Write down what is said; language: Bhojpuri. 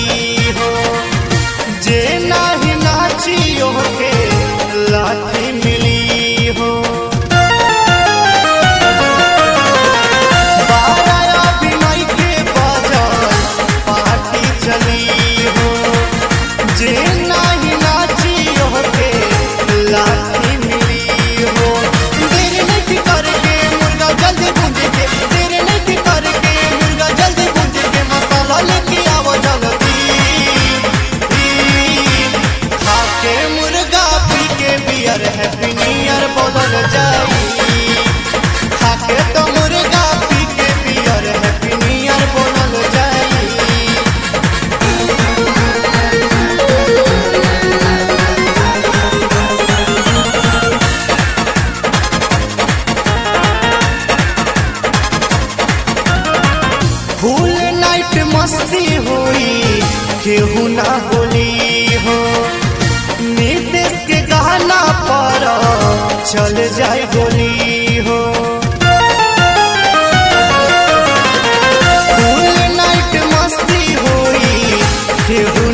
हो। जे नाही नाचियो के लाठी मिली हो। बाराया बिनाई के बाजार पार्टी चली हो। जे नाही नाचियो के लाठी मिली हो। देर नहीं करके मुर्गा जल्दी भूंज के, देर नहीं करके मुर्गा जल्दी भूंज के, मसाला लेके आओ जल्दी। खाके मुर्गा पी के बियर हैप्पी न्यू ईयर बोलल जाई। खाके तो मुर्गा पी के बियर हैप्पी न्यू ईयर बोलल जाई। फुल नाइट मस्ती हुई केहू ना बोली हो। नीतीश के गाना पर चल जाए गोली हो। फुल नाइट मस्ती हुई केहू